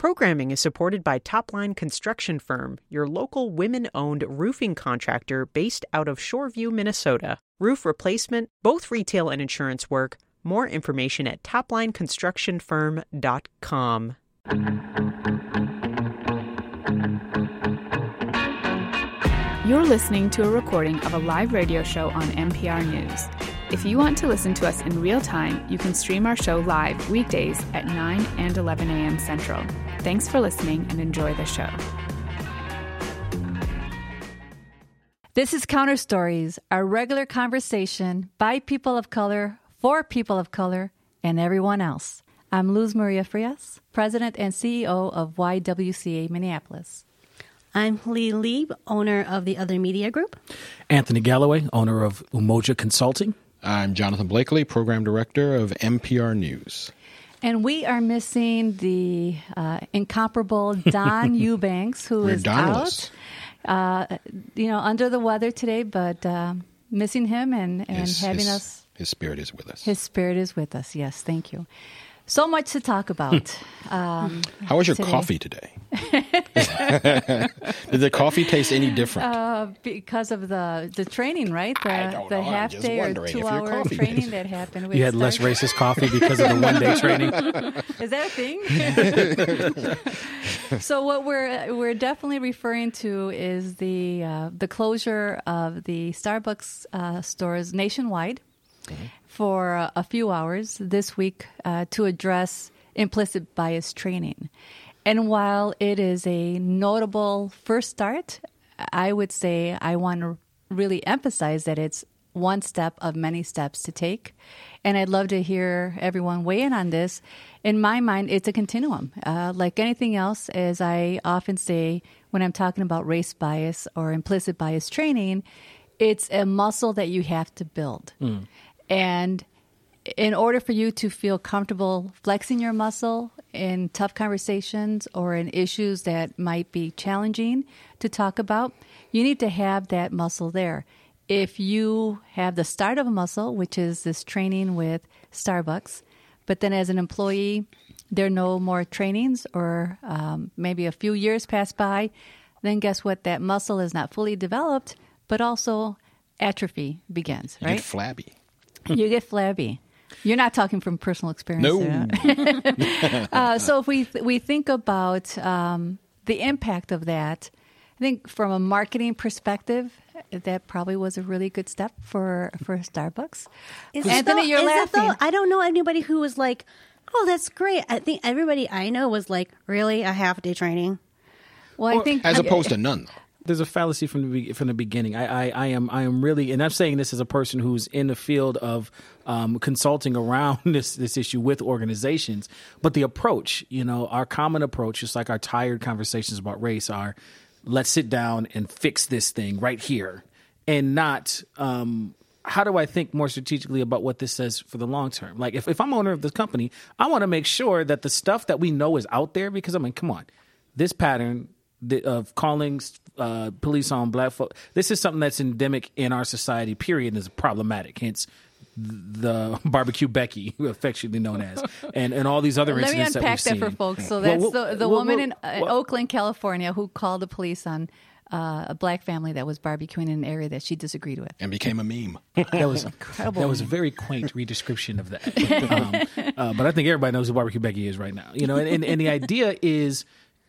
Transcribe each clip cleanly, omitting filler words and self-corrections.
Programming is supported by Topline Construction Firm, your local women-owned roofing contractor based out of Shoreview, Minnesota. Roof replacement, both retail and insurance work. More information at toplineconstructionfirm.com. You're listening to a recording of a live radio show on NPR News. If you want to listen to us in real time, you can stream our show live weekdays at 9 and 11 a.m. Central. Thanks for listening and enjoy the show. This is Counter Stories, our regular conversation by people of color, for people of color, and everyone else. I'm Luz Maria Frias, President and CEO of YWCA Minneapolis. I'm Lee Lieb, owner of the Other Media Group. Anthony Galloway, owner of Umoja Consulting. I'm Jonathan Blakely, Program Director of NPR News. And we are missing the incomparable Don Eubanks, who is Donless. out, under the weather today, but missing him and having us. His spirit is with us. His spirit is with us, yes, thank you. So much to talk about. How was your coffee today? Did the coffee taste any different? Because of the training, right? The half day or 2 hour training that happened. You had less racist coffee because of the 1 day training? Is that a thing? So what we're definitely referring to is the closure of the Starbucks stores nationwide. Mm-hmm. For a few hours this week to address implicit bias training. And while it is a notable first start, I would say I want to really emphasize that it's one step of many steps to take. And I'd love to hear everyone weigh in on this. In my mind, it's a continuum. Like anything else, as I often say when I'm talking about race bias or implicit bias training, it's a muscle that you have to build. Mm. And in order for you to feel comfortable flexing your muscle in tough conversations or in issues that might be challenging to talk about, you need to have that muscle there. If you have the start of a muscle, which is this training with Starbucks, but then as an employee, there are no more trainings or maybe a few years pass by, then guess what? That muscle is not fully developed, but also atrophy begins, right? You get flabby. You get flabby. You're not talking from personal experience. No. So if we think about the impact of that, I think from a marketing perspective, that probably was a really good step for Starbucks. Anthony, you're laughing. I don't know anybody who was like, oh, that's great. I think everybody I know was like, really, a half-day training? Well, I think as opposed to none, though. There's a fallacy from the beginning. I am really, and I'm saying this as a person who's in the field of consulting around this issue with organizations. But the approach, our common approach, just like our tired conversations about race, are let's sit down and fix this thing right here, and not how do I think more strategically about what this says for the long term. Like if I'm owner of this company, I want to make sure that the stuff that we know is out there, because come on, this pattern of calling police on black folk, this is something that's endemic in our society, period, and is problematic. Hence the barbecue Becky, affectionately known as, and all these other incidents that we've seen. Let me unpack that for folks. So that's the woman in Oakland, California, who called the police on a black family that was barbecuing in an area that she disagreed with. And became a meme. That was incredible. That was a very quaint redescription of that. But I think everybody knows who barbecue Becky is right now. And the idea is,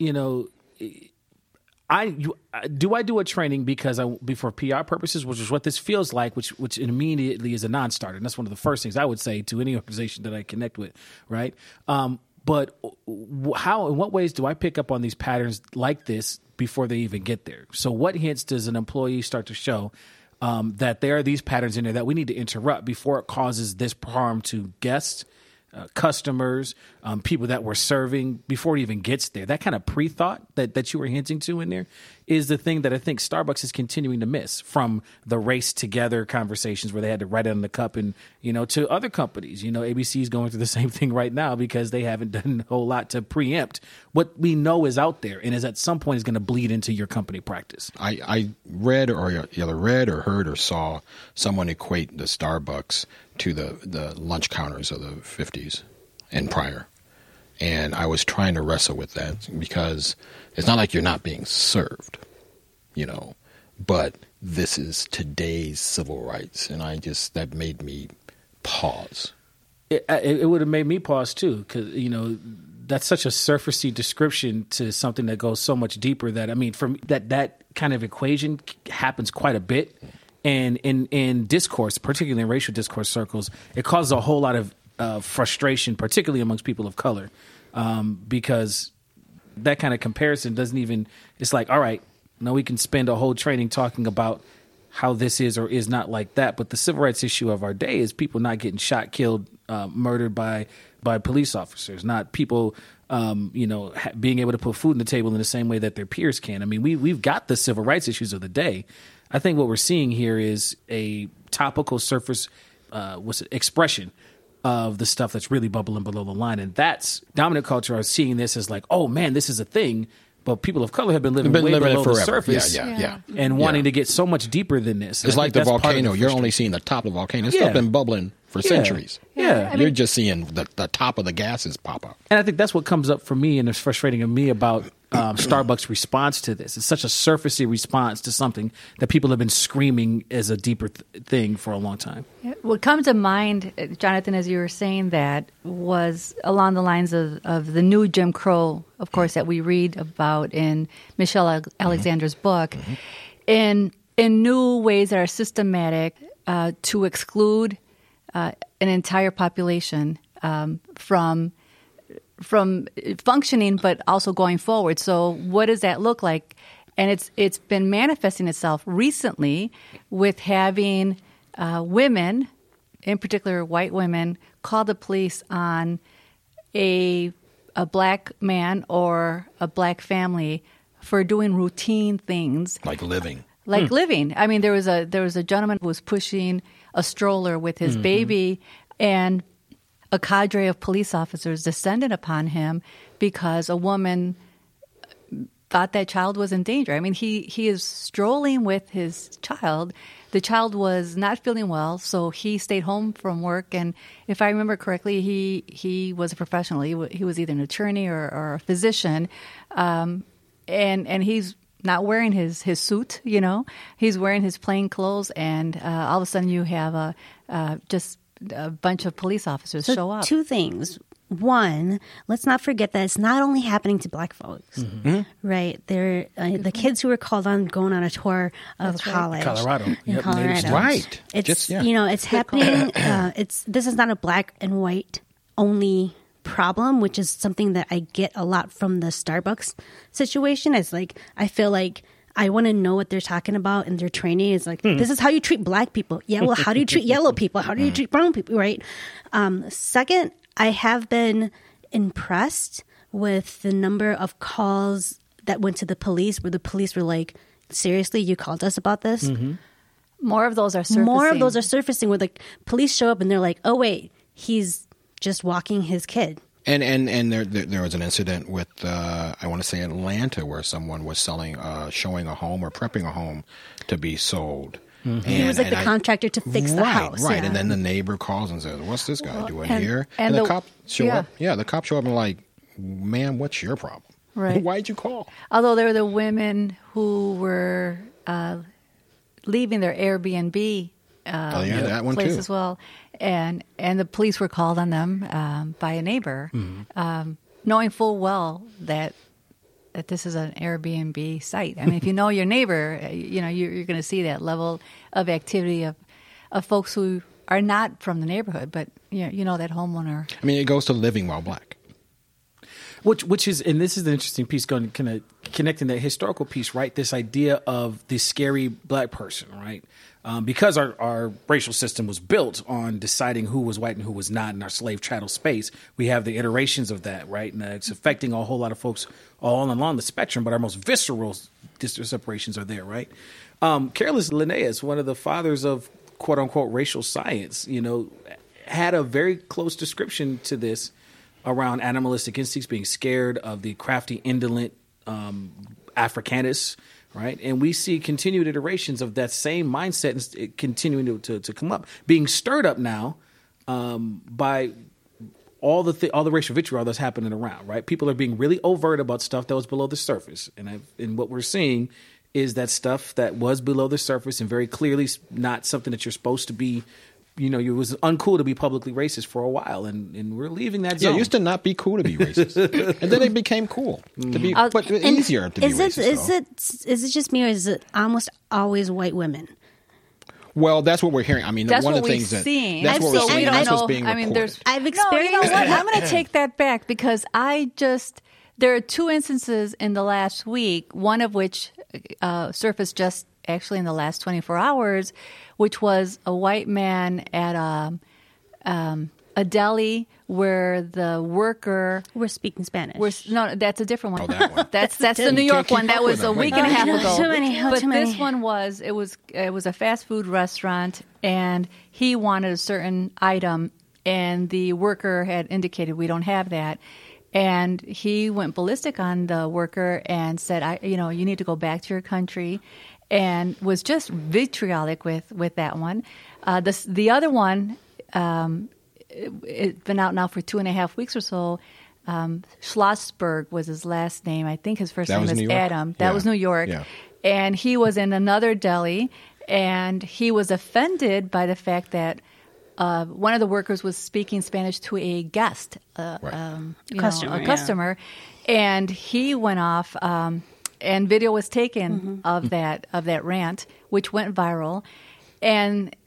I do a training because for PR purposes, which is what this feels like, which immediately is a non-starter. And that's one of the first things I would say to any organization that I connect with, right? But how, in what ways do I pick up on these patterns like this before they even get there? So what hints does an employee start to show that there are these patterns in there that we need to interrupt before it causes this harm to guests, customers, people that we're serving before it even gets there? That kind of pre-thought that you were hinting to in there is the thing that I think Starbucks is continuing to miss from the race together conversations where they had to write it on the cup, and to other companies. ABC is going through the same thing right now because they haven't done a whole lot to preempt what we know is out there and is at some point is going to bleed into your company practice. I read or heard or saw someone equate the Starbucks to the lunch counters of the 50s and prior. And I was trying to wrestle with that because it's not like you're not being served, but this is today's civil rights. And that made me pause. It would have made me pause too, because, that's such a surfacey description to something that goes so much deeper from that kind of equation happens quite a bit. And in discourse, particularly in racial discourse circles, it causes a whole lot of frustration, particularly amongst people of color, because that kind of comparison doesn't even, it's like, all right, now we can spend a whole training talking about how this is or is not like that. But the civil rights issue of our day is people not getting shot, killed, murdered by police officers, not people, being able to put food on the table in the same way that their peers can. I mean, we've got the civil rights issues of the day. I think what we're seeing here is a topical surface expression of the stuff that's really bubbling below the line. And that's dominant culture are seeing this as like, oh man, this is a thing. But people of color have been living way below the surface and wanting to get so much deeper than this. It's like the volcano. You're only seeing the top of the volcano. It's still been bubbling for centuries. Yeah. You're just seeing the top of the gases pop up. And I think that's what comes up for me and is frustrating of me about Starbucks' response to this. It's such a surfacey response to something that people have been screaming as a deeper thing for a long time. What comes to mind, Jonathan, as you were saying that, was along the lines of the new Jim Crow, of course, that we read about in Michelle Alexander's book, in new ways that are systematic to exclude an entire population from functioning, but also going forward. So what does that look like? And it's been manifesting itself recently with having women, in particular white women, call the police on a black man or a black family for doing routine things. Like living. Living. I mean, there was a gentleman who was pushing a stroller with his baby, and a cadre of police officers descended upon him because a woman thought that child was in danger. I mean, he is strolling with his child. The child was not feeling well, so he stayed home from work. And if I remember correctly, he was a professional. He was either an attorney or a physician, and he's not wearing his suit. He's wearing his plain clothes, and all of a sudden you have just a bunch of police officers show up. Two things. One, let's not forget that it's not only happening to black folks, right? They're the kids who were called on going on a tour of college, Colorado, in Colorado, right? It's it's happening. This is not a black and white only problem, which is something that I get a lot from the Starbucks situation. It's like I feel like I want to know what they're talking about in their training. It's like, this is how you treat black people. Yeah, well, how do you treat yellow people? How do you treat brown people, right? Second, I have been impressed with the number of calls that went to the police where the police were like, seriously, you called us about this? More of those are surfacing. Where the police show up and they're like, oh, wait, he's just walking his kid. And there was an incident with I want to say Atlanta where someone was showing a home or prepping a home to be sold. He was like the contractor to fix the house. Right, yeah. and then the neighbor calls and says, "What's this guy doing here?" And the cops show up. Yeah, the cops show up and like, "Man, what's your problem? Right? Why'd you call?" Although there were the women who were leaving their Airbnb that one place too as well. And the police were called on them by a neighbor, knowing full well that this is an Airbnb site. I mean, if you know your neighbor, you're going to see that level of activity of folks who are not from the neighborhood, but that homeowner. I mean, it goes to living while black. Which is, and this is the interesting piece, going kind of connecting that historical piece, right? This idea of the scary black person, right? Because our racial system was built on deciding who was white and who was not in our slave chattel space, we have the iterations of that, right? And it's affecting a whole lot of folks all along the spectrum, but our most visceral separations are there, right? Carolus Linnaeus, one of the fathers of quote unquote racial science, had a very close description to this around animalistic instincts, being scared of the crafty, indolent Africanus, right? And we see continued iterations of that same mindset continuing to come up, being stirred up now by all the racial vitriol that's happening around, right? People are being really overt about stuff that was below the surface, and what we're seeing is that stuff that was below the surface and very clearly not something that you're supposed to be. You know, it was uncool to be publicly racist for a while, and we're leaving that zone. Yeah, it used to not be cool to be racist, and then it became cool to be, but easier to be racist. Is it just me, or is it almost always white women? Well, that's what we're hearing. I mean, that's one what of the things we've seen. that's what we're seeing. That's what's being reported. I mean, there's. I've experienced. No, you know what? I'm going to take that back because there are 2 instances in the last week, one of which surfaced just actually in the last 24 hours, which was a white man at a deli where the worker We're speaking Spanish. no, that's a different one. Oh, that one. That's the New York one. That was a week and a half ago. Too many. But Too many. this one was it was a fast food restaurant, and he wanted a certain item, and the worker had indicated we don't have that. And he went ballistic on the worker and said, you need to go back to your country, and was just vitriolic with that one. The other one, it's been out now for 2.5 weeks or so. Schlossberg was his last name. I think his first name is Adam. That was New York. Yeah. And he was in another deli, and he was offended by the fact that one of the workers was speaking Spanish to a guest, customer, and he went off, and video was taken of that rant, which went viral, and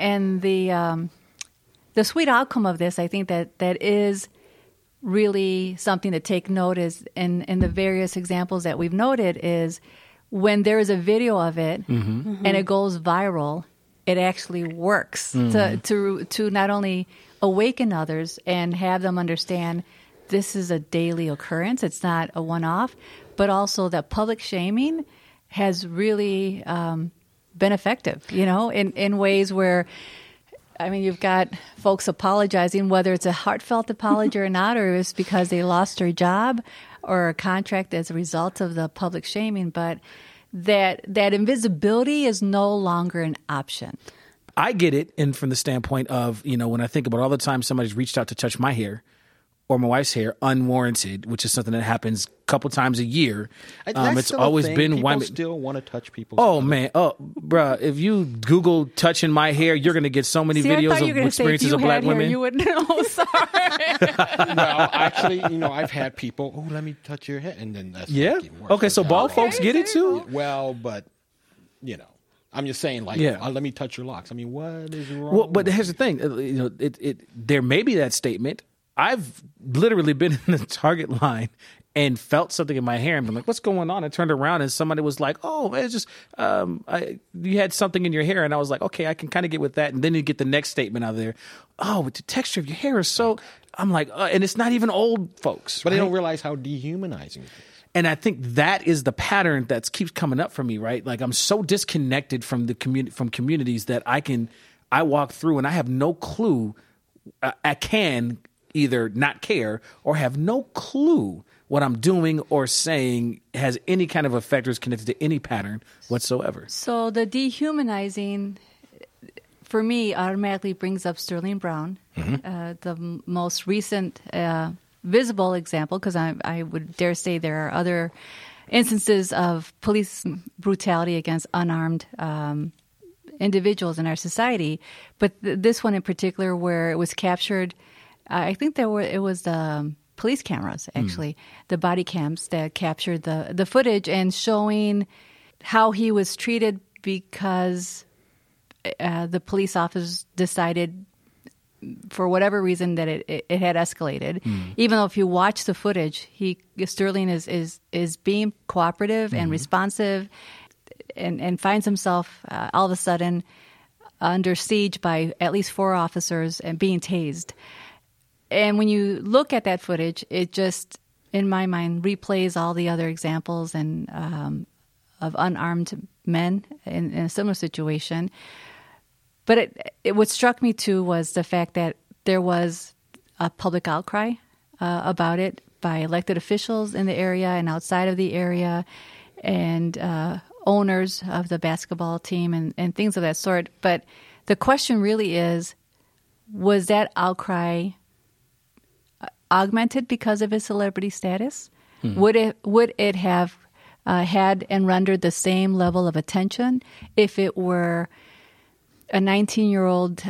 the sweet outcome of this, I think that is really something to take note is in the various examples that we've noted is when there is a video of it and it goes viral. It actually works to not only awaken others and have them understand this is a daily occurrence. It's not a one-off, but also that public shaming has really been effective, in ways where, I mean, you've got folks apologizing, whether it's a heartfelt apology or not, or it's because they lost their job or a contract as a result of the public shaming, but that invisibility is no longer an option. I get it, and from the standpoint of, when I think about all the time somebody's reached out to touch my hair or my wife's hair unwarranted, which is something that happens a couple times a year. It's always been people still want to touch people's hair. Man. Oh, bruh, if you Google touching my hair, you're going to get so many videos of experiences of black women. You would know. Sorry. Well, actually, I've had people, let me touch your hair, and then that's even worse. Okay, so bald folks get it too? Well, but, I'm just saying, let me touch your locks. I mean, what is wrong? Well, but here's the thing. There may be that statement. I've literally been in the Target line and felt something in my hair and been like, what's going on? I turned around and somebody was like, oh, it's just, you had something in your hair. And I was like, okay, I can kind of get with that. And then you get the next statement out of there. Oh, but the texture of your hair is so, I'm like, and it's not even old folks. But they don't realize how dehumanizing it is. And I think that is the pattern that keeps coming up for me, right? Like I'm so disconnected from the communities that I walk through and I have no clue. I can either not care or have no clue what I'm doing or saying has any kind of effect or is connected to any pattern whatsoever. So the dehumanizing, for me, automatically brings up Sterling Brown, the most recent visible example, because I would dare say there are other instances of police brutality against unarmed individuals in our society. But this one in particular, where it was captured, I think it was the police cameras, actually, the body cams that captured the footage and showing how he was treated because the police officers decided, for whatever reason, that it had escalated. Even though if you watch the footage, Sterling is being cooperative and responsive, and finds himself all of a sudden under siege by at least 4 officers and being tased. And when you look at that footage, it just, in my mind, replays all the other examples and of unarmed men in a similar situation. But what struck me, too, was the fact that there was a public outcry about it by elected officials in the area and outside of the area and owners of the basketball team and things of that sort. But the question really is, was that outcry augmented because of his celebrity status? Would it have had and rendered the same level of attention if it were a 19-year-old,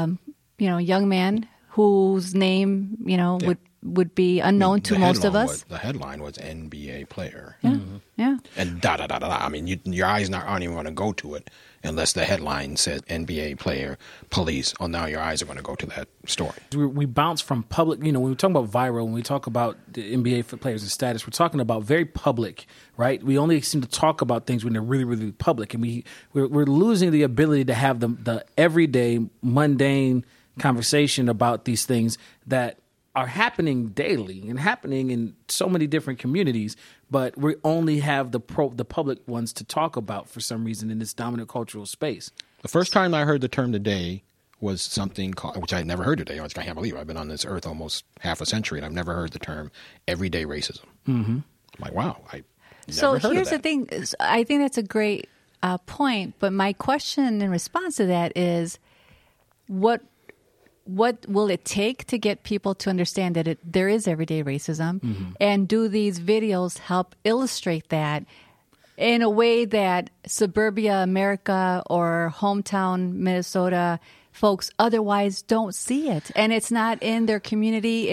young man whose name, would be unknown to most of us? The headline was NBA player. Yeah, yeah. And da-da-da-da-da. I mean, your eyes aren't even going to go to it unless the headline says NBA player, police. Oh, now your eyes are going to go to that story. We bounce from public, when we talk about viral, when we talk about the NBA for players and status, we're talking about very public, right? We only seem to talk about things when they're really, really public. And we're losing the ability to have the everyday, mundane conversation about these things that are happening daily and happening in so many different communities, but we only have the public ones to talk about for some reason in this dominant cultural space. The first time I heard the term today was something called, which I had never heard today. I can't believe it. I've been on this earth almost half a century, and I've never heard the term everyday racism. Mm-hmm. I'm like, wow, I never heard here's of that. the thing. I think that's a great point, but my question in response to that is, what will it take to get people to understand that there is everyday racism? Mm-hmm. And do these videos help illustrate that in a way that suburbia America or hometown Minnesota folks otherwise don't see it? And it's not in their community.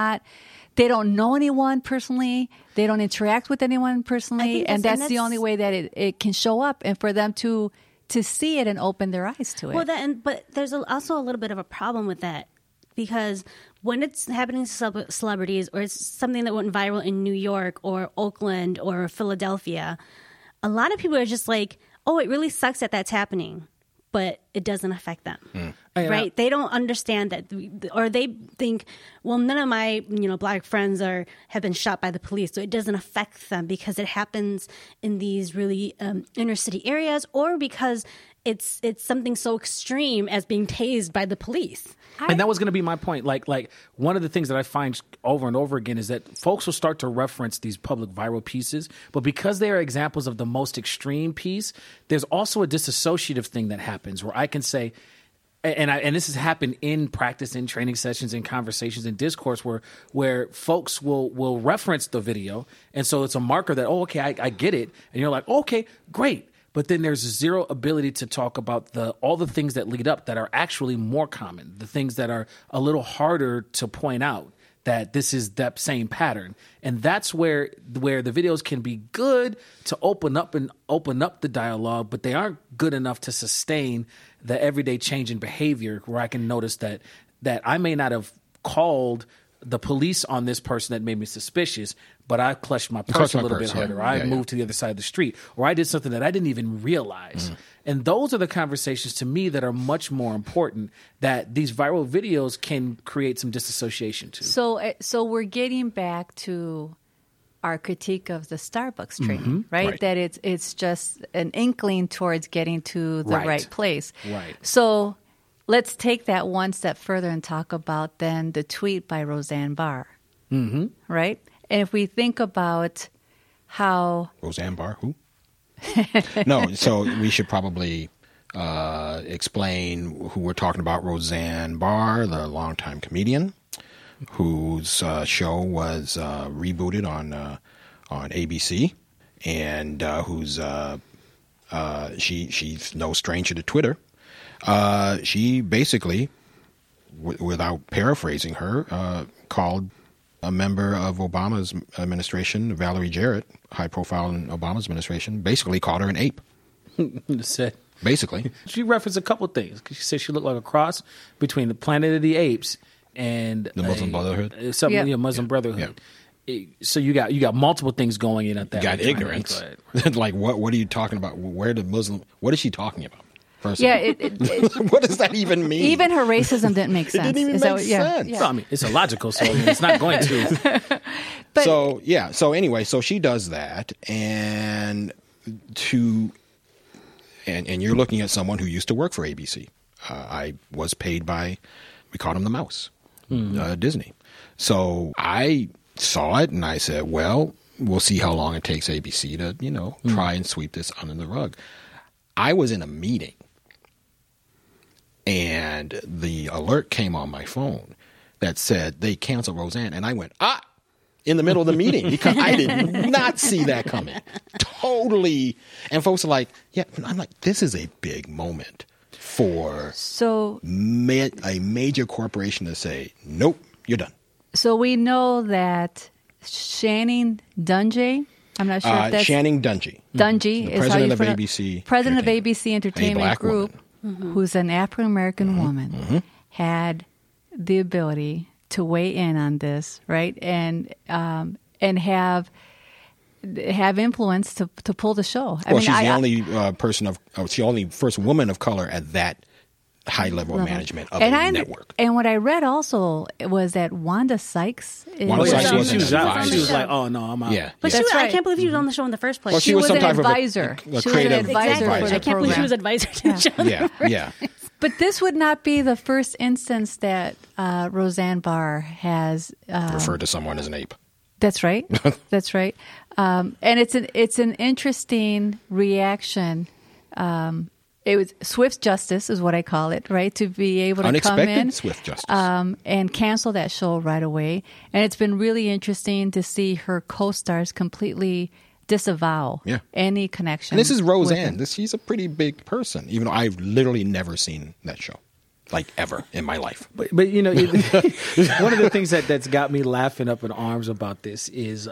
They don't know anyone personally. They don't interact with anyone personally. And that's the only way that it can show up, and for them to see it and open their eyes to it. Well, but there's also a little bit of a problem with that, because when it's happening to celebrities, or it's something that went viral in New York or Oakland or Philadelphia, a lot of people are just like, oh, it really sucks that that's happening, but it doesn't affect them. Right? They don't understand that, or they think, well, none of my black friends have been shot by the police, so it doesn't affect them because it happens in these really inner city areas, or because it's something so extreme as being tased by the police. And that was going to be my point. Like one of the things that I find over and over again is that folks will start to reference these public viral pieces, but because they are examples of the most extreme piece, there's also a disassociative thing that happens where I can say, and this has happened in practice, in training sessions, in conversations, in discourse, where folks will reference the video, and so it's a marker that, oh, okay, I get it, and you're like, oh, okay, great. But then there's zero ability to talk about all the things that lead up that are actually more common, the things that are a little harder to point out, that this is that same pattern. And that's where the videos can be good to open up the dialogue, but they aren't good enough to sustain the everyday change in behavior, where I can notice that I may not have called the police on this person that made me suspicious, but I clutched my purse a little bit harder. Or I moved to the other side of the street, or I did something that I didn't even realize. And those are the conversations to me that are much more important, that these viral videos can create some disassociation to. So we're getting back to our critique of the Starbucks training, right? That it's just an inkling towards getting to the right place. Right. So let's take that one step further and talk about then the tweet by Roseanne Barr, right? And if we think about how... Roseanne Barr, who? No, so we should probably explain who we're talking about. Roseanne Barr, the longtime comedian, whose show was rebooted on ABC, and who's she's no stranger to Twitter. She basically, without paraphrasing her, called a member of Obama's administration, Valerie Jarrett, high profile in Obama's administration, basically called her an ape. Basically. She referenced a couple things. She said she looked like a cross between the Planet of the Apes and the Muslim Brotherhood. Muslim Brotherhood. Yeah. So you got multiple things going in at that. You got ignorance. Like what are you talking about? What is she talking about? Personally. Yeah, what does that even mean? Even her racism didn't make sense. It didn't even make sense. Yeah. So, I mean, it's illogical, so it's not going to. But, so anyway, so she does that, and you're looking at someone who used to work for ABC. I was paid by, we called him the Mouse, Disney. So I saw it, and I said, well, we'll see how long it takes ABC to, try and sweep this under the rug. I was in a meeting, and the alert came on my phone that said they canceled Roseanne, and I went, in the middle of the meeting, because I did not see that coming. Totally. And folks are like, yeah, I'm like, this is a big moment for a major corporation to say, nope, you're done. So we know that Channing Dungey, I'm not sure if that's... Channing Dungey. Dungey the is how you president of ABC. President of ABC Entertainment Group, who's an African-American woman, had the ability to weigh in on this, right? And have influence to pull the show. She's the only she's the only first woman of color at that high level of management of a network. And what I read also was that Wanda Sykes. She was like, "Oh no, I'm out." Yeah, but I can't believe she was on the show in the first place. Well, she was an some type advisor. Of a creative advisor. I can't believe she was advisor to the show. Yeah. But this would not be the first instance that Roseanne Barr has referred to someone as an ape. That's right. That's right. And it's an interesting reaction. It was swift justice is what I call it, right? To be able to unexpected come in, swift justice, and cancel that show right away. And it's been really interesting to see her co-stars completely disavow any connection. And this is Roseanne. She's a pretty big person, even though I've literally never seen that show, like ever in my life. But you know, one of the things that's got me laughing up in arms about this is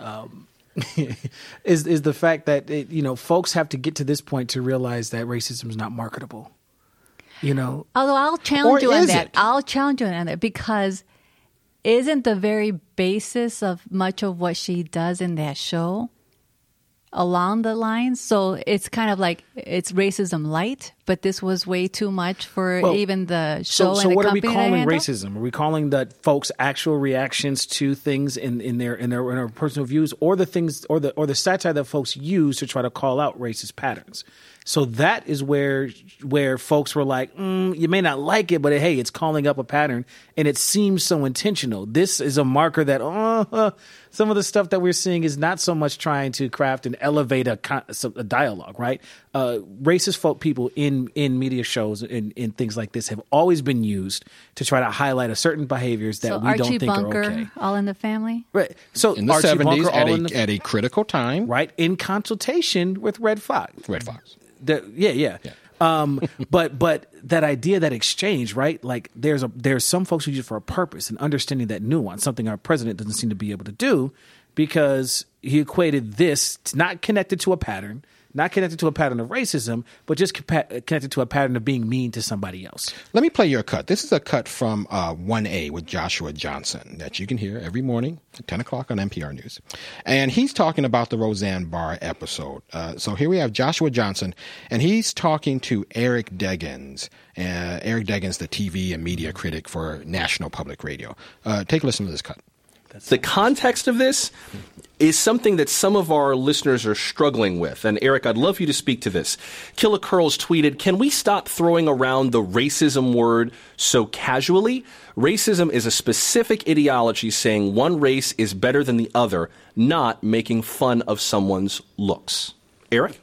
is the fact that folks have to get to this point to realize that racism is not marketable. Although I'll challenge you on that. I'll challenge you on that because isn't the very basis of much of what she does in that show along the lines? So it's kind of like it's racism light, but this was way too much for even the show and the company. So what are we calling racism? Are we calling that folks' actual reactions to things in their personal views, or the things or the satire that folks use to try to call out racist patterns? So that is where folks were like, you may not like it, but hey, it's calling up a pattern, and it seems so intentional. This is a marker that some of the stuff that we're seeing is not so much trying to craft and elevate a dialogue, right? Racist people in media shows and in things like this have always been used to try to highlight a certain behaviors that we don't think Bunker, are okay. All in the Family, right? So in the Archie 70s, Bunker, at a critical time, right, in consultation with Red Fox. Yeah. But that idea, that exchange, right? Like there's some folks who use it for a purpose, and understanding that nuance, something our president doesn't seem to be able to do, because he equated this not connected to a pattern, not connected to a pattern of racism, but just connected to a pattern of being mean to somebody else. Let me play you a cut. This is a cut from 1A with Joshua Johnson that you can hear every morning at 10 o'clock on NPR News. And he's talking about the Roseanne Barr episode. So here we have Joshua Johnson, and he's talking to Eric Deggans. Eric Deggans, the TV and media critic for National Public Radio. Take a listen to this cut. The context of this is something that some of our listeners are struggling with. And Eric, I'd love you to speak to this. Killa Curls tweeted, "Can we stop throwing around the racism word so casually? Racism is a specific ideology saying one race is better than the other, not making fun of someone's looks." Eric?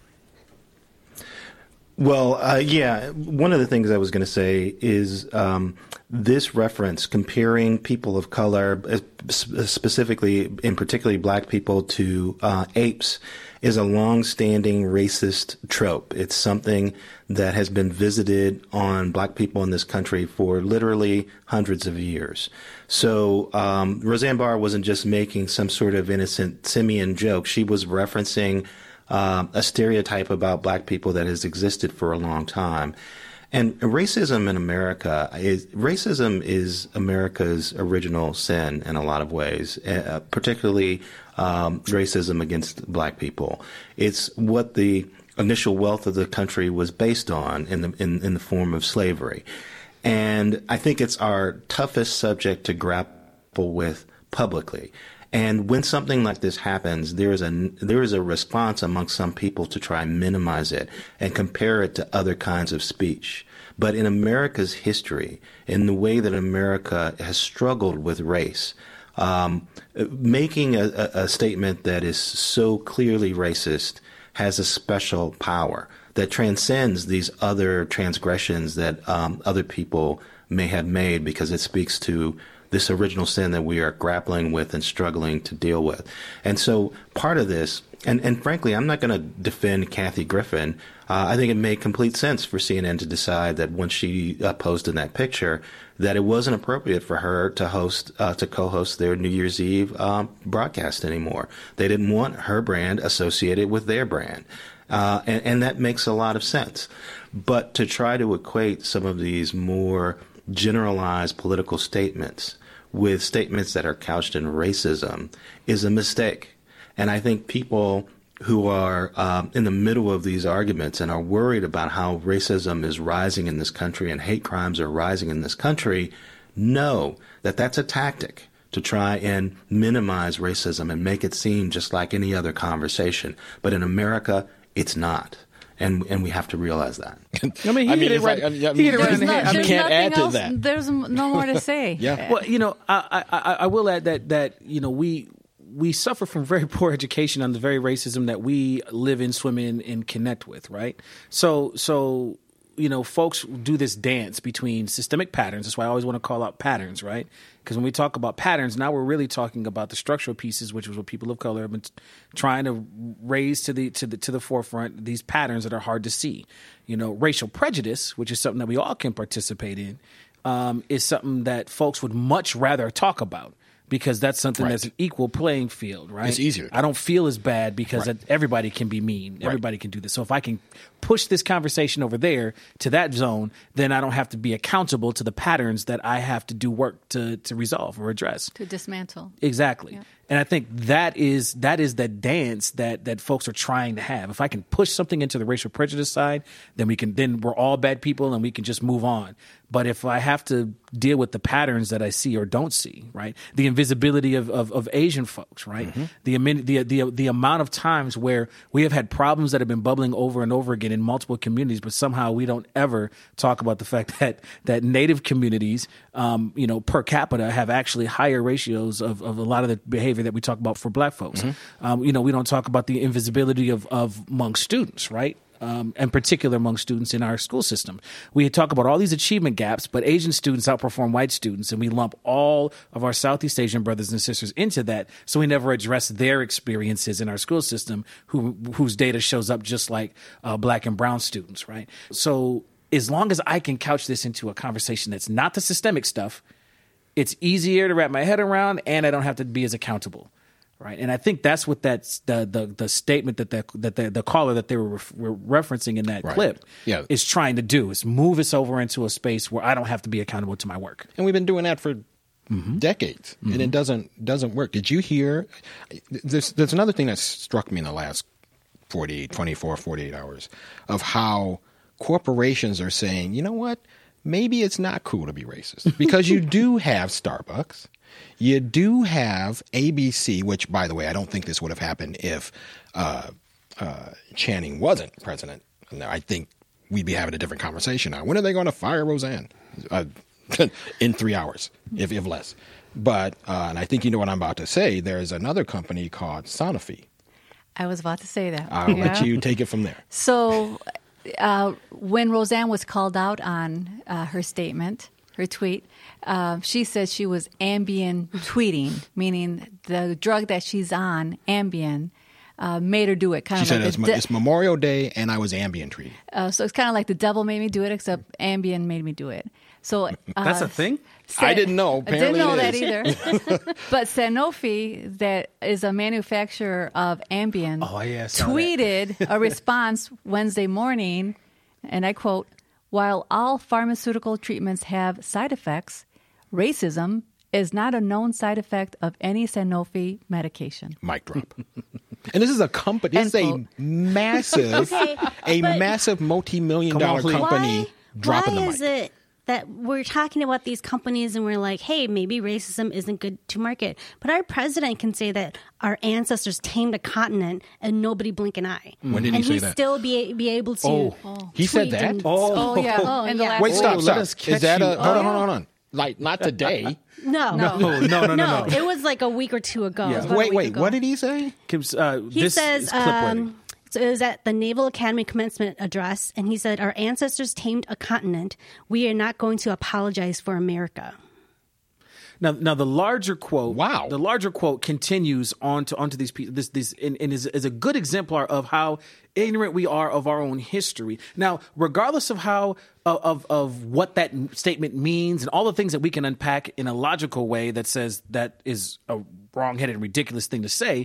Well, one of the things I was going to say is this reference comparing people of color, specifically and particularly black people, to apes is a long-standing racist trope. It's something that has been visited on black people in this country for literally hundreds of years. So Roseanne Barr wasn't just making some sort of innocent simian joke. She was referencing a stereotype about black people that has existed for a long time. And racism in America is America's original sin in a lot of ways, particularly racism against black people. It's what the initial wealth of the country was based on in the form of slavery. And I think it's our toughest subject to grapple with publicly. And when something like this happens, there is a response amongst some people to try and minimize it and compare it to other kinds of speech. But in America's history, in the way that America has struggled with race, making a statement that is so clearly racist has a special power that transcends these other transgressions that other people may have made, because it speaks to this original sin that we are grappling with and struggling to deal with. And so part of this, and frankly, I'm not going to defend Kathy Griffin. I think it made complete sense for CNN to decide that once she posted that picture, that it wasn't appropriate for her to co-host their New Year's Eve broadcast anymore. They didn't want her brand associated with their brand. And that makes a lot of sense. But to try to equate some of these more generalized political statements with statements that are couched in racism is a mistake. And I think people who are in the middle of these arguments and are worried about how racism is rising in this country and hate crimes are rising in this country know that that's a tactic to try and minimize racism and make it seem just like any other conversation. But in America, it's not. And we have to realize that. I mean, he hit it right in the head. You can't add to that. There's no more to say. Yeah. Well, I will add that we suffer from very poor education on the very racism that we live in, swim in, and connect with, right? So folks do this dance between systemic patterns. That's why I always want to call out patterns, right? Because when we talk about patterns, now we're really talking about the structural pieces, which is what people of color have been trying to raise to the forefront. These patterns that are hard to see. Racial prejudice, which is something that we all can participate in, is something that folks would much rather talk about. Because that's something that's an equal playing field, right? It's easier. I don't feel as bad because everybody can be mean. Right. Everybody can do this. So if I can push this conversation over there to that zone, then I don't have to be accountable to the patterns that I have to do work to resolve or address. To dismantle. Exactly. Yeah. And I think that is the dance that folks are trying to have. If I can push something into the racial prejudice side, then we're all bad people and we can just move on. But if I have to deal with the patterns that I see or don't see, right? The invisibility of Asian folks, right? Mm-hmm. The amount of times where we have had problems that have been bubbling over and over again in multiple communities, but somehow we don't ever talk about the fact that Native communities, per capita have actually higher ratios of a lot of the behavior that we talk about for Black folks. Mm-hmm. We don't talk about the invisibility of among students, right? In particular among students in our school system. We talk about all these achievement gaps, but Asian students outperform white students, and we lump all of our Southeast Asian brothers and sisters into that, so we never address their experiences in our school system, whose data shows up just like Black and brown students, right? So as long as I can couch this into a conversation that's not the systemic stuff, it's easier to wrap my head around, and I don't have to be as accountable. Right, and I think that's what that's the statement that the caller that they were referencing in that clip is trying to do, is move us over into a space where I don't have to be accountable to my work. And we've been doing that for decades, and it doesn't work. Did you hear? There's another thing that struck me in the last 48 hours of how corporations are saying, you know what, maybe it's not cool to be racist, because you do have Starbucks. You do have ABC, which, by the way, I don't think this would have happened if Channing wasn't president. I think we'd be having a different conversation now. When are they going to fire Roseanne? In 3 hours, if less. But, and I think you know what I'm about to say, there's another company called Sanofi. I was about to say that. I'll let you take it from there. So when Roseanne was called out on her statement, her tweet, she said she was Ambien tweeting, meaning the drug that she's on, Ambien, made her do it. She said it's Memorial Day and I was Ambien tweeting. So it's kind of like the devil made me do it, except Ambien made me do it. So that's a thing? I didn't know. Apparently I didn't know that either. But Sanofi, that is a manufacturer of Ambien, tweeted a response Wednesday morning, and I quote, "While all pharmaceutical treatments have side effects, racism is not a known side effect of any Sanofi medication." Mic drop. And this is a company. This is a massive, massive multi-million-dollar company dropping the mic. Why is it that we're talking about these companies and we're like, hey, maybe racism isn't good to market, but our president can say that our ancestors tamed a continent and nobody blink an eye. When did he say that? And still be able to he said that? In the last Wait, stop. Is that hold on. Like, not today. No. It was like a week or two ago. Yeah. Wait. What did he say? He says, so it was at the Naval Academy commencement address, and he said, "Our ancestors tamed a continent. We are not going to apologize for America." Now the larger quote. Wow. The larger quote continues onto these people. This and is a good exemplar of how ignorant we are of our own history. Now, regardless of how of what that statement means and all the things that we can unpack in a logical way that says that is a wrong-headed, ridiculous thing to say,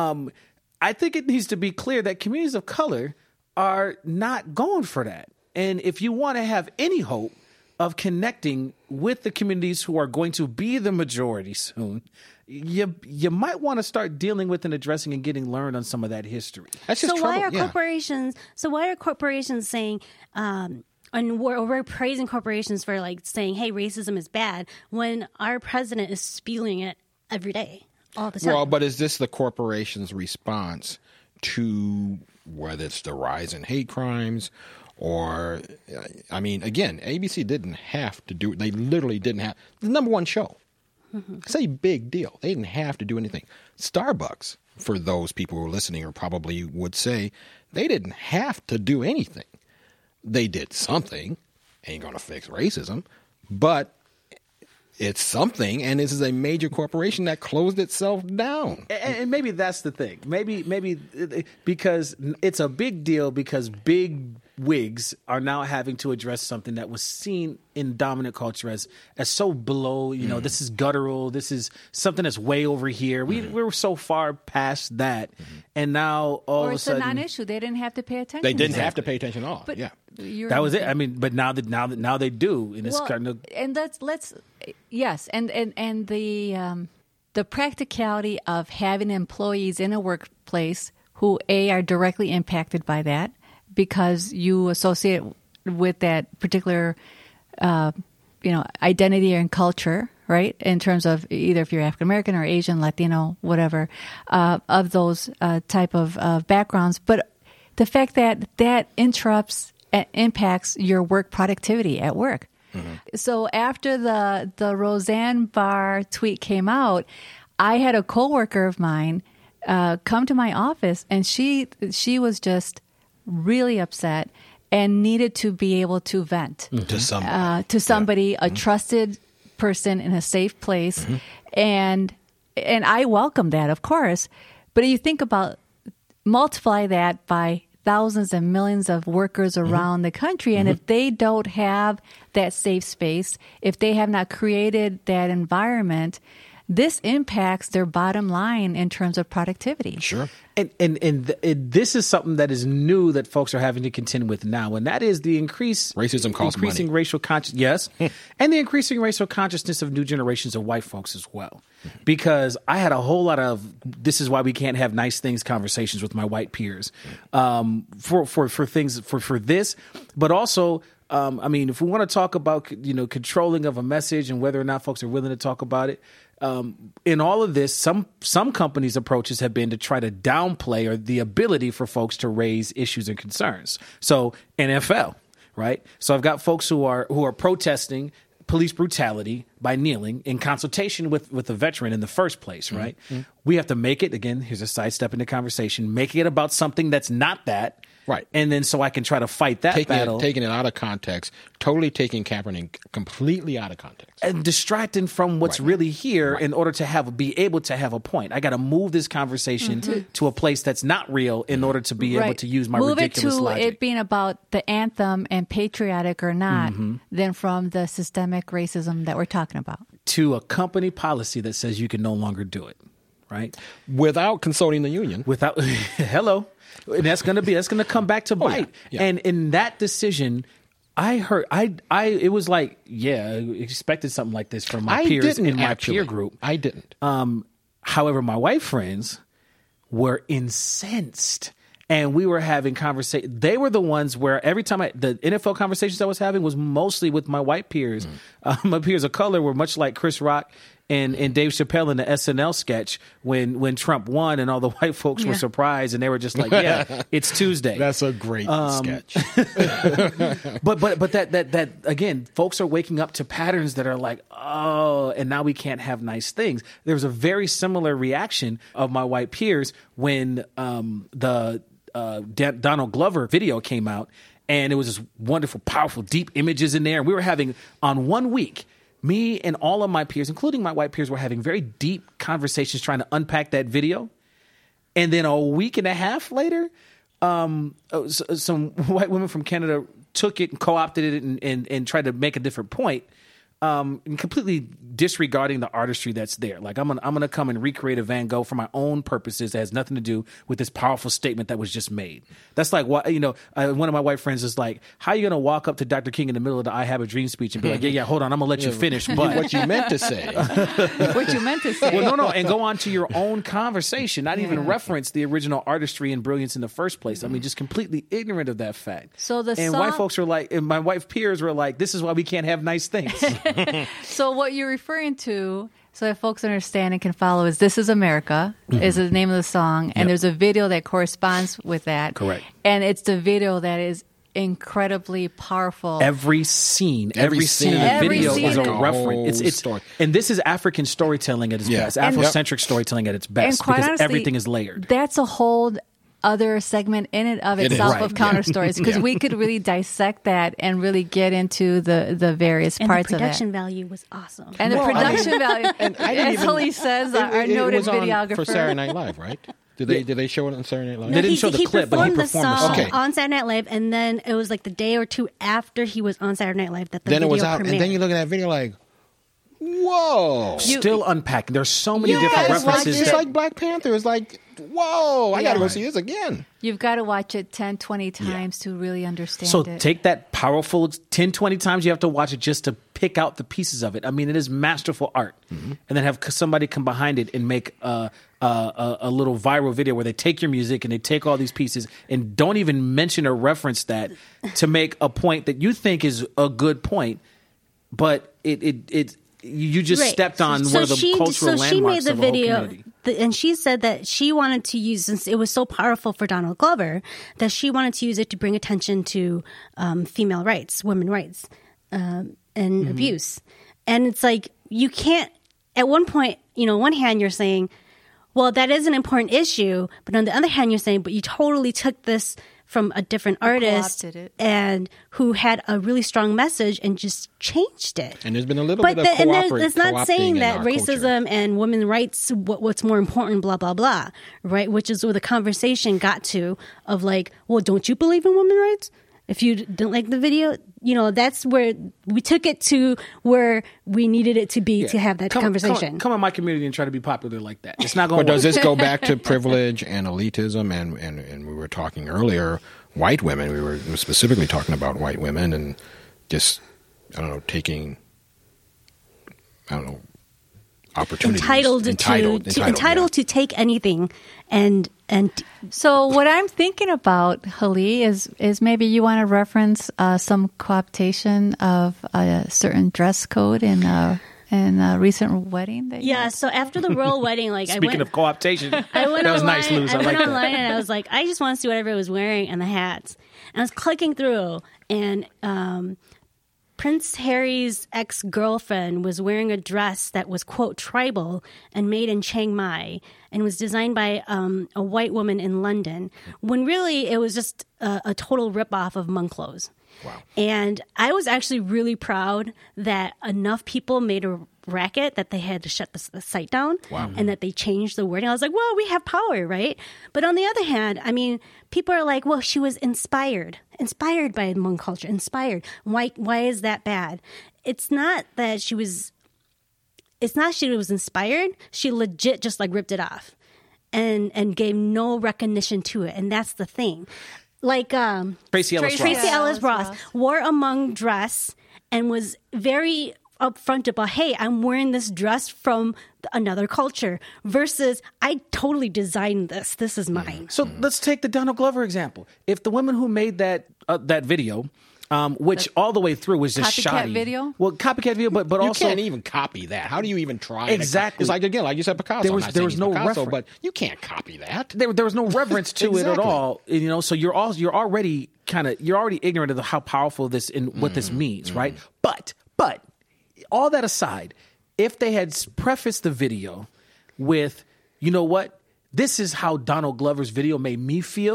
I think it needs to be clear that communities of color are not going for that. And if you want to have any hope of connecting with the communities who are going to be the majority soon, you might want to start dealing with and addressing and getting learned on some of that history. That's just So why are corporations? So why are corporations saying? And we're praising corporations for like saying, "Hey, racism is bad," when our president is spewing it every day, all the time. Well, but is this the corporation's response to whether it's the rise in hate crimes? Or, I mean, again, ABC didn't have to do it. They literally didn't have the number one show. It's a big deal. They didn't have to do anything. Starbucks, for those people who are listening, or probably would say, they didn't have to do anything. They did something. Ain't going to fix racism, but it's something, and this is a major corporation that closed itself down. And maybe that's the thing. Maybe because it's a big deal because big wigs are now having to address something that was seen in dominant culture as so below, this is guttural, this is something that's way over here. We're so far past that. And now all of a sudden, it's a non-issue. They didn't have to pay attention. They didn't have to pay attention at all. But yeah. That was it. I mean, but now they do, and it's kind of. And let's yes, and the practicality of having employees in a workplace who are directly impacted by that because you associate with that particular identity and culture, right? In terms of either if you're African American or Asian, Latino, whatever, of those type of backgrounds, but the fact that impacts your work productivity at work. Mm-hmm. So after the Roseanne Barr tweet came out, I had a coworker of mine come to my office, and she was just really upset and needed to be able to vent to somebody, a trusted person in a safe place, and I welcome that, of course. But you think about multiply that by thousands and millions of workers around the country. And if they don't have that safe space, if they have not created that environment, this impacts their bottom line in terms of productivity. Sure. And this is something that is new that folks are having to contend with now, and that is the racism costs increasing money. Racial consciousness, yes, and the increasing racial consciousness of new generations of white folks as well. Because I had a whole lot of this is why we can't have nice things conversations with my white peers for things for this, but also. I mean, if we want to talk about controlling of a message and whether or not folks are willing to talk about it, in all of this, some companies' approaches have been to try to downplay or the ability for folks to raise issues and concerns. So NFL, right? So I've got folks who are protesting police brutality by kneeling in consultation with a veteran in the first place, right? Mm-hmm. We have to make it, again, here's a sidestep in the conversation, making it about something that's not that. Right. And then so I can try to fight that battle. Taking it out of context, totally taking Kaepernick completely out of context. And distracting from what's really here in order to be able to have a point. I got to move this conversation to a place that's not real in order to be able to use my ridiculous logic. Move it to it being about the anthem and patriotic or not, than from the systemic racism that we're talking about. To a company policy that says you can no longer do it, right? Without consulting the union. Without, hello. And that's going to come back to bite. Yeah. And in that decision, I heard, it was like, I expected something like this from my peers in my peer group. I didn't. However, my white friends were incensed. And we were having conversations. They were the ones where every time the NFL conversations I was having was mostly with my white peers. My peers of color were much like Chris Rock and Dave Chappelle in the SNL sketch when Trump won and all the white folks were surprised and they were just like, yeah, it's Tuesday. That's a great sketch. But that again, folks are waking up to patterns that are like, oh, and now we can't have nice things. There was a very similar reaction of my white peers when the Donald Glover video came out, and it was this wonderful, powerful, deep images in there. And we were having on 1 week me and all of my peers, including my white peers, were having very deep conversations trying to unpack that video. And then a week and a half later, some white women from Canada took it and co-opted it and tried to make a different point. And completely disregarding the artistry that's there. Like I'm gonna come and recreate a Van Gogh for my own purposes that has nothing to do with this powerful statement that was just made. That's like what one of my white friends is like, how are you gonna walk up to Dr. King in the middle of the I Have a Dream speech and be like, yeah, hold on, I'm gonna let you finish, but what you meant to say. What you meant to say. Well, no, and go on to your own conversation, not even reference the original artistry and brilliance in the first place. I mean, just completely ignorant of that fact. So white folks were like, and my white peers were like, this is why we can't have nice things. So what you're referring to, so that folks understand and can follow, is This Is America, is the name of the song, and there's a video that corresponds with that. Correct. And it's the video that is incredibly powerful. Every scene in the video is a reference. It's story. And this is African storytelling at its best, Afrocentric storytelling at its best, quite because honestly, everything is layered. That's a whole other segment in and of itself of counter stories, because we could really dissect that and really get into the various And parts the of it. production value was awesome. And the production value, And I didn't as even- Hallie says, our it noted was on videographer. for Saturday Night Live, right? Did they show it on Saturday Night Live? They didn't show the clip, but he performed the song. song on Saturday Night Live, and then it was like the day or two after he was on Saturday Night Live that the Then video it was out, premiered. and then you look at that video like, whoa! Still unpacking. There's so many Yeah, different it's like, references. it's that- like Black Panther. It's like, whoa! I got to go see this again. You've got to watch it 10, 20 times to really understand So it. take that powerful 10, 20 times you have to watch it just to pick out the pieces of it. I mean, it is masterful art. And then have somebody come behind it and make a little viral video where they take your music and they take all these pieces and don't even mention or reference that to make a point that you think is a good point, but you just Right. stepped on one of the cultural landmarks she made the of the whole video, community. and she said that she wanted to use, since it was so powerful for Donald Glover, that she wanted to use it to bring attention to female rights, women rights, and abuse. And it's like, you can't, at one point, one hand you're saying, well, that is an important issue, but on the other hand, you're saying, but you totally took this from a different artist co-opted it. and who had a really strong message and just changed it. And there's been a little bit of it's not saying co-opting that in our racism culture. and women's rights, what's more important, blah, blah, blah, right? Which is where the conversation got to of like, well, don't you believe in women's rights? If you don't like the video, that's where we took it to where we needed it to be to have that conversation. Come in my community and try to be popular like that. It's not going But to work. does this go back to privilege and elitism? And we were talking earlier, white women. We were specifically talking about white women and just, taking, opportunities. Entitled to take anything and So what I'm thinking about, Hallie, is maybe you want to reference some cooptation of a certain dress code in a recent wedding. That you had? So after the royal wedding, like Speaking of co-optation, I went that was online, nice, Luz. I went like that. online and I was like, I just want to see what everyone was wearing and the hats. And I was clicking through, and Prince Harry's ex-girlfriend was wearing a dress that was, quote, tribal and made in Chiang Mai and was designed by a white woman in London, when really it was just a total ripoff of Monclothes. Wow. And I was actually really proud that enough people made a racket that they had to shut the site down. Wow. And that they changed the wording. I was like, well, we have power, right? But on the other hand, I mean, people are like, well, she was inspired by Hmong culture, inspired. Why is that bad? It's not that she was inspired. She legit just like ripped it off and gave no recognition to it. And that's the thing. Like Tracy Ellis Ross. Tracy Ellis Ross wore a Hmong dress and was very upfront about, hey, I'm wearing this dress from another culture, versus I totally designed this. This is mine. So let's take the Donald Glover example. If the women who made that video, which all the way through was just Copycat shoddy. video? Well, copycat video, but You also can't even copy that. How do you even try? Exactly. It's like, again, like you said, Picasso. There I'm was- not there saying was he's no Picasso, reference. but you can't copy that. there was no reverence to it at Exactly. all. So you're already ignorant of how powerful this and what this means, right? But all that aside, if they had prefaced the video with, you know what, this is how Donald Glover's video made me feel,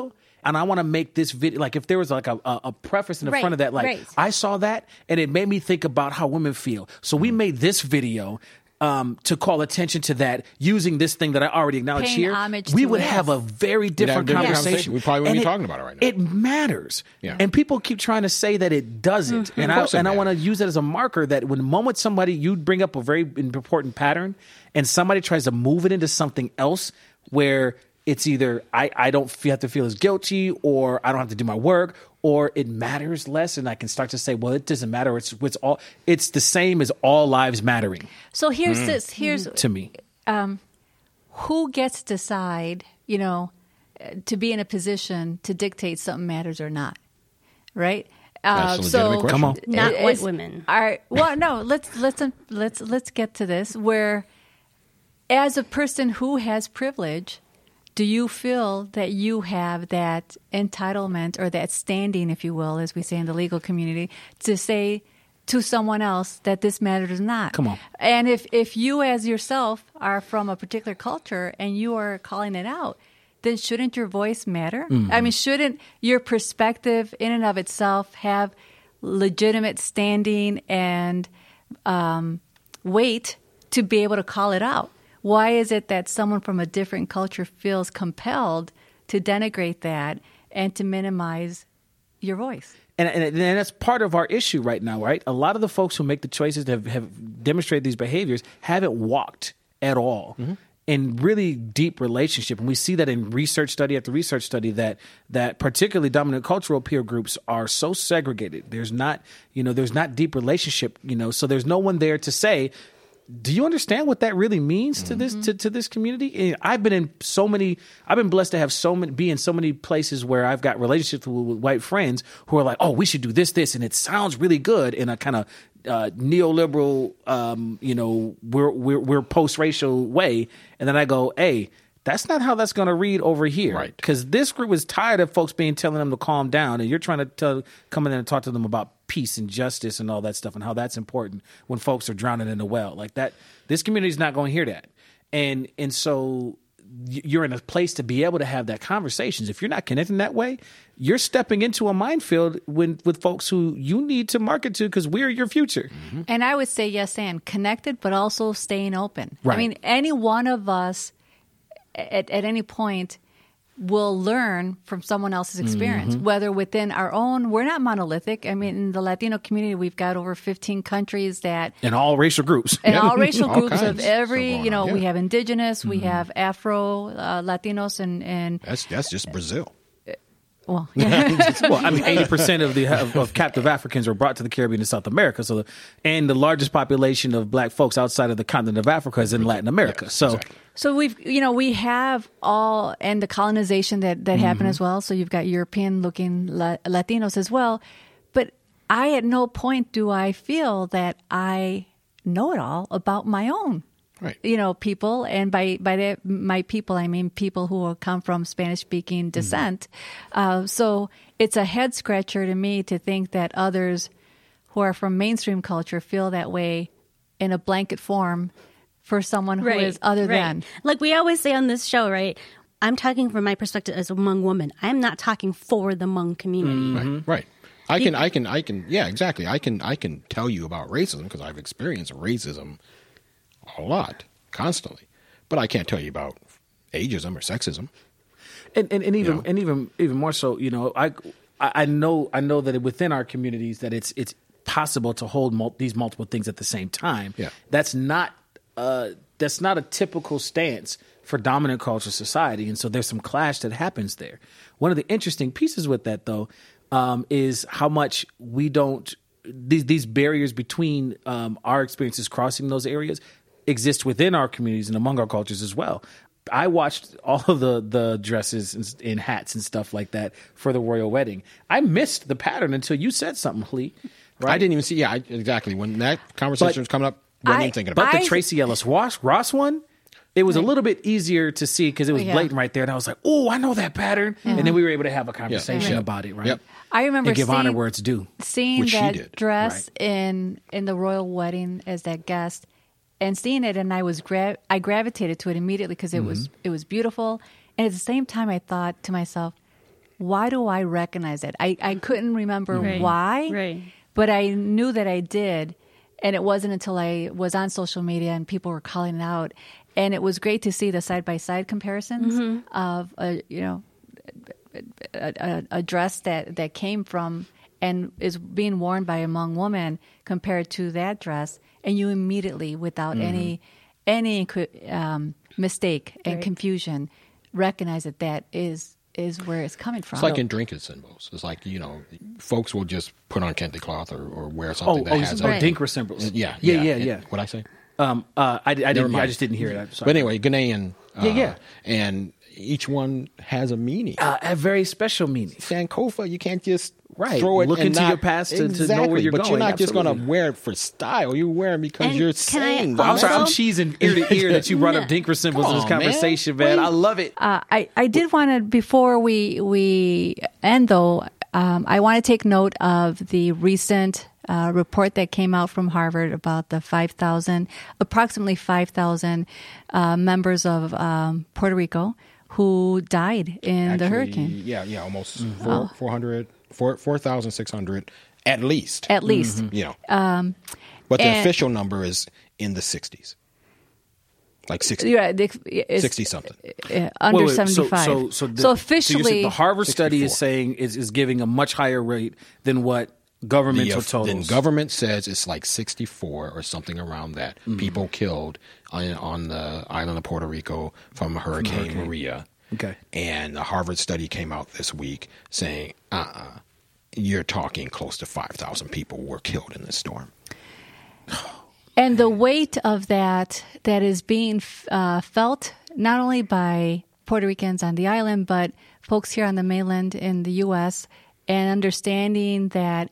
and I want to make this video. Like if there was like a preface in the front of that, like I saw that and it made me think about how women feel. So we made this video to call attention to that using this thing that I already acknowledged here. We would have a very different conversation. We probably wouldn't be talking about it right now. It matters. Yeah. And people keep trying to say that it doesn't. And I want to use it as a marker that when the moment somebody, you bring up a very important pattern and somebody tries to move it into something else where it's either I don't have to feel as guilty, or I don't have to do my work, or it matters less, and I can start to say, well, it doesn't matter. It's the same as all lives mattering. So here's to me. Who gets to decide, to be in a position to dictate something matters or not, right? That's a legitimate question. Come on, not white women. All right. Well, no. Let's get to this. Where, as a person who has privilege, do you feel that you have that entitlement or that standing, if you will, as we say in the legal community, to say to someone else that this matters or not? Come on. And if you as yourself are from a particular culture and you are calling it out, then shouldn't your voice matter? I mean, shouldn't your perspective in and of itself have legitimate standing and weight to be able to call it out? Why is it that someone from a different culture feels compelled to denigrate that and to minimize your voice? And that's part of our issue right now, right? A lot of the folks who make the choices that have demonstrated these behaviors haven't walked at all in really deep relationship. And we see that in research study after research study that particularly dominant cultural peer groups are so segregated. There's not deep relationship, so there's no one there to say, do you understand what that really means to this to this community? I've been blessed to have be in so many places where I've got relationships with white friends who are like, oh, we should do this, and it sounds really good in a kind of neoliberal, we're post-racial way, and then I go, hey, that's not how that's going to read over here. Right. Because this group is tired of folks telling them to calm down, and you're trying to come in there and talk to them about peace and justice and all that stuff and how that's important when folks are drowning in the well. Like that, this community is not going to hear that. And so you're in a place to be able to have that conversations. If you're not connecting that way, you're stepping into a minefield with folks who you need to market to because we're your future. And I would say yes, and connected, but also staying open. Right. I mean, any one of us at any point will learn from someone else's experience, whether within our own. We're not monolithic. I mean, in the Latino community, we've got over 15 countries that... In all racial groups. In all racial all groups of kinds. every, So we have indigenous, we have Afro, Latinos, and... That's just Brazil. Well, yeah. Well, I mean, 80% of captive Africans were brought to the Caribbean and South America. And the largest population of black folks outside of the continent of Africa is in Latin America. Yes, so, exactly. So we have all, and the colonization that happened as well. So you've got European-looking Latinos as well. But I, at no point do I feel that I know it all about my own. Right. People, and by that, my people, I mean people who come from Spanish-speaking descent. So it's a head scratcher to me to think that others who are from mainstream culture feel that way in a blanket form for someone who is other than. Like we always say on this show, right? I'm talking from my perspective as a Hmong woman. I'm not talking for the Hmong community. Right. I can. Yeah, exactly. I can tell you about racism because I've experienced racism a lot, constantly, but I can't tell you about ageism or sexism. And even more so, I know that within our communities that it's possible to hold these multiple things at the same time. Yeah. That's not a typical stance for dominant culture society, and so there's some clash that happens there. One of the interesting pieces with that, though, is how much we don't these barriers between our experiences crossing those areas exist within our communities and among our cultures as well. I watched all of the dresses and hats and stuff like that for the royal wedding. I missed the pattern until you said something, Hley. Right? I didn't even see. Yeah, exactly. When that conversation was coming up, wasn't even thinking about it. it. But the Tracee Ellis Ross one, it was a little bit easier to see because it was blatant right there. And I was like, oh, I know that pattern. And then we were able to have a conversation about it, right? Yep. I remember and give honor where it's due. Seeing Which that dress in the royal wedding as that guest and seeing it, and I gravitated to it immediately because it was beautiful. And at the same time, I thought to myself, why do I recognize it? I couldn't remember why, Right. but I knew that I did. And it wasn't until I was on social media and people were calling it out. And it was great to see the side-by-side comparisons of, a dress that came from and is being worn by a Hmong woman compared to that dress. And you immediately, without any mistake and confusion, recognize that is where it's coming from. It's like in drinking symbols. It's like, folks will just put on kente cloth or wear something that has Dinkra symbols. Yeah. What'd I say? I just didn't hear it. I'm sorry. But anyway, Ghanaian. And each one has a meaning. A very special meaning. Sankofa, you can't just throw it. Look and into your past to know where you're but going. But you're not just going to Absolutely. wear it for style. You wear it because And you're can I saying. I'm sorry, I'm Also- cheesing ear to ear that you brought up Dinkra symbols in this Come on, man. conversation, man. I love it. I did want to, before we end though, I want to take note of the recent report that came out from Harvard about the approximately 5,000 members of Puerto Rico who died in the hurricane. Yeah, almost 4,600 at least. At least. But the and- official number is in the 60s. Like 60, Yeah, it's 60 something. under Wait, 75. So So officially, the Harvard study is 64. saying is giving a much higher rate than what governmental totals. Then government says it's like 64 or something around that. People killed on the island of Puerto Rico from Hurricane Maria. Okay. And the Harvard study came out this week saying, you're talking close to 5,000 people were killed in this storm. and the weight of that is being felt not only by Puerto Ricans on the island, but folks here on the mainland in the U.S., and understanding that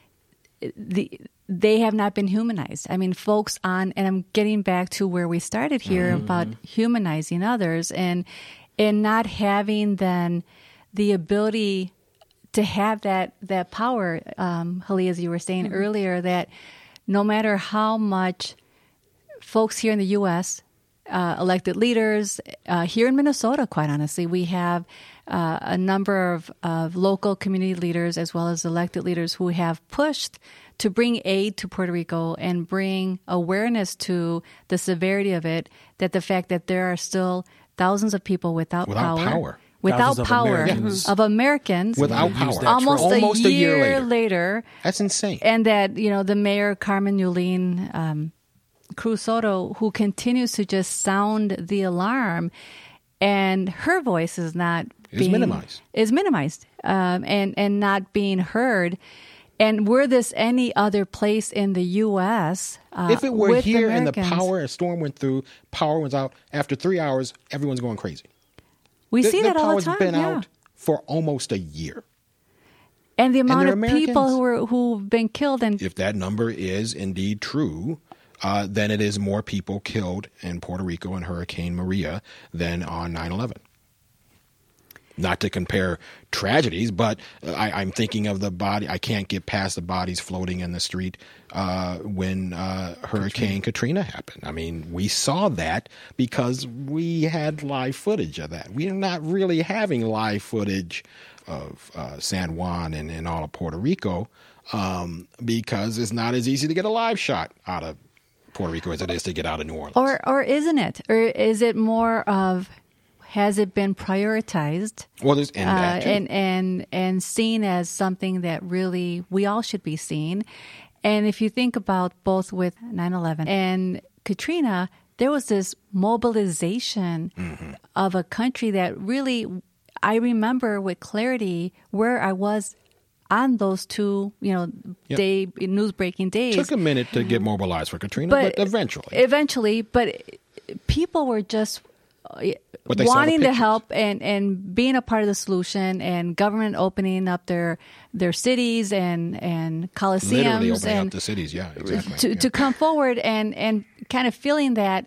they have not been humanized. I mean, folks and I'm getting back to where we started here about humanizing others and not having then the ability to have that power, Hali, as you were saying earlier, that no matter how much folks here in the U.S., elected leaders, here in Minnesota, quite honestly, we have a number of local community leaders as well as elected leaders who have pushed to bring aid to Puerto Rico and bring awareness to the severity of it, that the fact that there are still thousands of people without power. Without Thousands of power Americans. of Americans Without power. almost a year later. That's insane. And that, the mayor, Carmen Yulín Cruz Soto, who continues to just sound the alarm, and her voice is not minimized. Is minimized and not being heard. And were this any other place in the U.S., if it were with here and the Americans, a storm went through, power was out, after 3 hours, everyone's going crazy. we see that all power's the time. been Yeah. out for almost a year. And the amount they're of people Americans. who've been killed and If that number is indeed true, then it is more people killed in Puerto Rico and Hurricane Maria than on 9/11. Not to compare tragedies, but I'm thinking of the body. I can't get past the bodies floating in the street when Hurricane Katrina happened. I mean, we saw that because we had live footage of that. We are not really having live footage of San Juan and all of Puerto Rico because it's not as easy to get a live shot out of Puerto Rico as it is to get out of New Orleans. or isn't it? Or is it more of, has it been prioritized Well, there's and that too. and seen as something that really we all should be seeing? And if you think about both with 9/11 and Katrina, there was this mobilization of a country that really, I remember with clarity where I was on those two, news-breaking days. Took a minute to get mobilized for Katrina, but eventually. But people were just But they saw the wanting to pictures. help and being a part of the solution, and government opening up their cities and Literally coliseums opening and up the cities, yeah, exactly. to come forward and kind of feeling that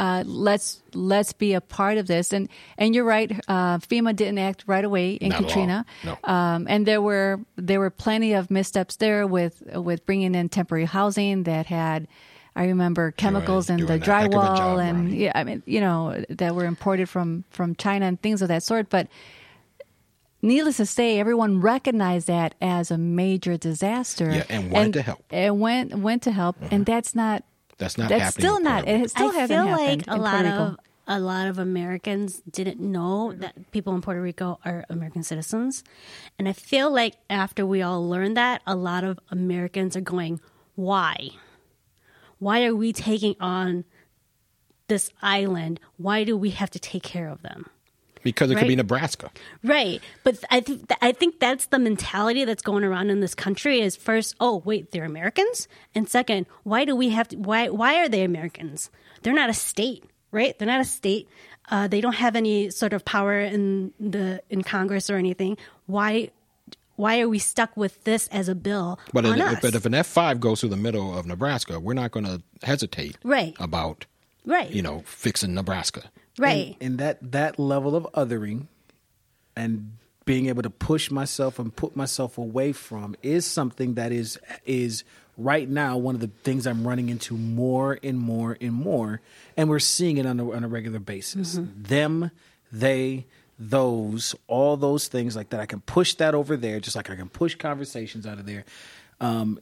let's be a part of this. And you're right, FEMA didn't act right away in Not at all. Katrina. No. And there were plenty of missteps there with bringing in temporary housing that had, I remember, chemicals in the doing a heck of a drywall job, and Ronnie. that were imported from China and things of that sort. But needless to say, everyone recognized that as a major disaster. Yeah, and wanted to help. And went to help, and that's happening. Still not. It still hasn't happened. I feel like a lot of Americans didn't know that people in Puerto Rico are American citizens, and I feel like after we all learned that, a lot of Americans are going, "Why? Why are we taking on this island? Why do we have to take care of them?" Because it could be Nebraska. Right. But I think that's the mentality that's going around in this country is first, oh, wait, they're Americans? And second, why do we have to, why are they Americans? They're not a state, right? They're not a state. They don't have any sort of power in Congress or anything. Why are we stuck with this as a bill but on us? But if an F5 goes through the middle of Nebraska, we're not going to hesitate about, fixing Nebraska. Right. And that level of othering and being able to push myself and put myself away from is something that is right now one of the things I'm running into more and more and more. And we're seeing it on a regular basis. Mm-hmm. Them, they, those, all those things like that. I can push that over there just like I can push conversations out of there. And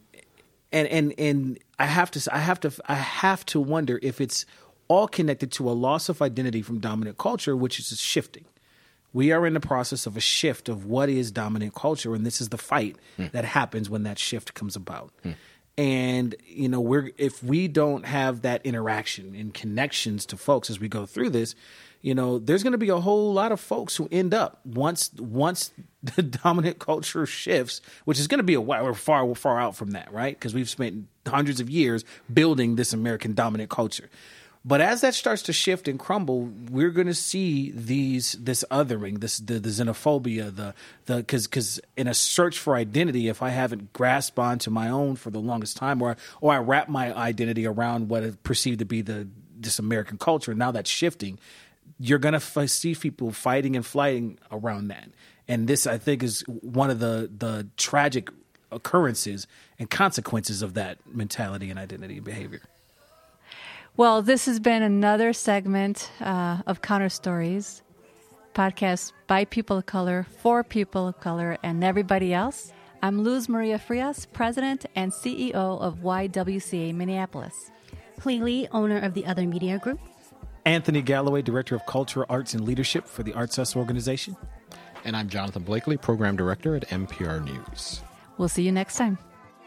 I have to wonder if it's all connected to a loss of identity from dominant culture, which is shifting. We are in the process of a shift of what is dominant culture, and this is the fight that happens when that shift comes about. And, if we don't have that interaction and connections to folks as we go through this, there's going to be a whole lot of folks who end up once the dominant culture shifts, which is going to be we're far out from that, right? Because we've spent hundreds of years building this American dominant culture. But as that starts to shift and crumble, we're going to see this othering, the xenophobia, because in a search for identity, if I haven't grasped onto my own for the longest time, or I wrap my identity around what is perceived to be this American culture, and now that's shifting, you're going to see people fighting and flighting around that. And this, I think, is one of the tragic occurrences and consequences of that mentality and identity and behavior. Well, this has been another segment of Counter Stories, podcast by people of color, for people of color, and everybody else. I'm Luz Maria Frias, President and CEO of YWCA Minneapolis. Hui Lee, owner of the Other Media Group. Anthony Galloway, Director of Culture, Arts, and Leadership for the Arts Us organization. And I'm Jonathan Blakely, Program Director at NPR News. We'll see you next time.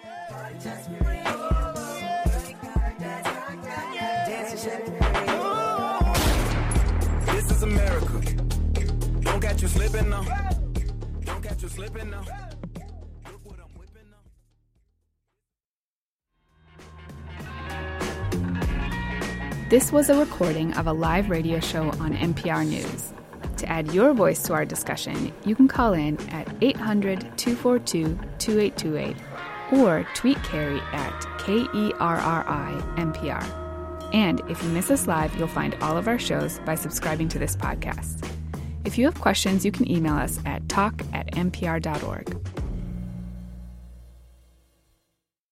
This is America. Don't catch you slipping now. Don't catch you slipping now. Look what I'm whipping now. This was a recording of a live radio show on NPR News. To add your voice to our discussion, you can call in at 800-242-2828 or tweet Carrie at KERRI-NPR. And if you miss us live, you'll find all of our shows by subscribing to this podcast. If you have questions, you can email us at talk@npr.org.